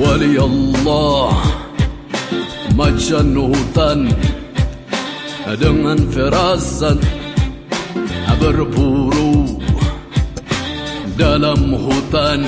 Wali Allah macan hutan dengan firasat berburu dalam hutan,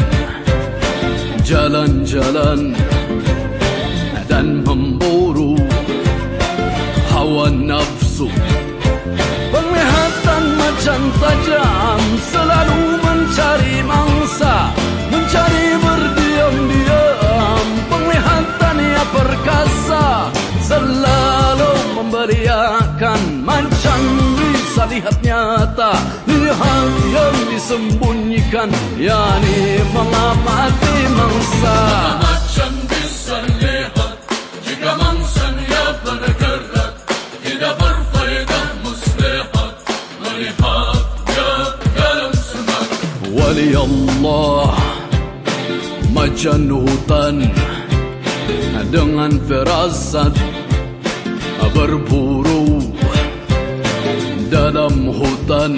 jalan-jalan dan memburu hawa nafsu. Penglihatan macan tajam selalu mencari mangsa, mencari berdiam-diam. Penglihatannya perkasa, selalu memberiakan. Macan bisa lihat nyata, lihat yang disembunyikan, yakni mengamati mangsa. Macan bisa lihat jika mangsanya bergerak, tidak berfaedah muslihat melihatnya dalam semak. Wali Allah macan hutan dengan firasat berburu dalam hutan,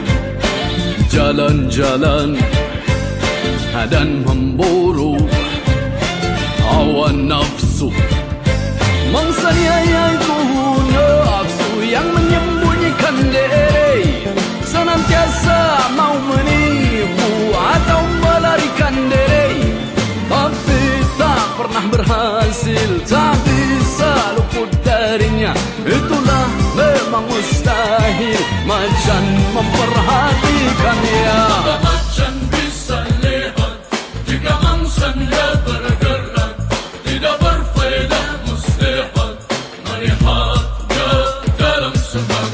jalan-jalan dan memburu hawa nafsu. Mangsanya yaitu nafsu yang menyembunyikan diri, senantiasa mau menipu atau melarikan diri, tapi tak pernah berhasil, tak bisa luput darinya. Itulah memang mustahil macan memperhatikannya. Macan bisa lihat jika mangsanya bergerak, tidak berfaedah muslihat melihatnya dalam semak.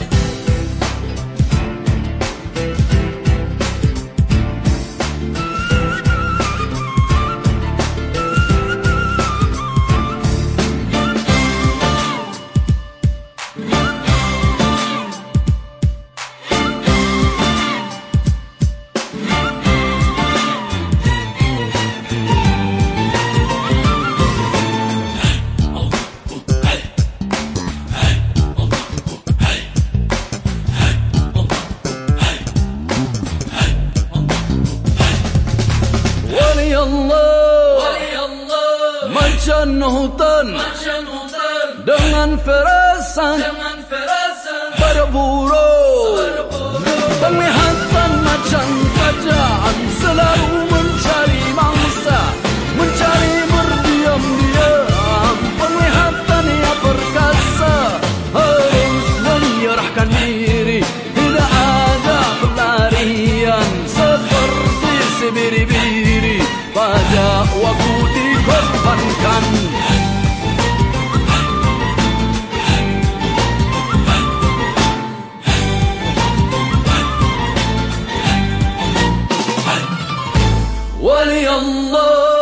Macan hutan dengan firasat berburu. Penglihatan macan tajam selalu mencari mangsa, mencari berdiam-diam. Penglihatannya perkasa, harus menyerahkan diri, tidak ada pelarian. Seperti si biri-biri pada waktu dikorbankan. Wali Allah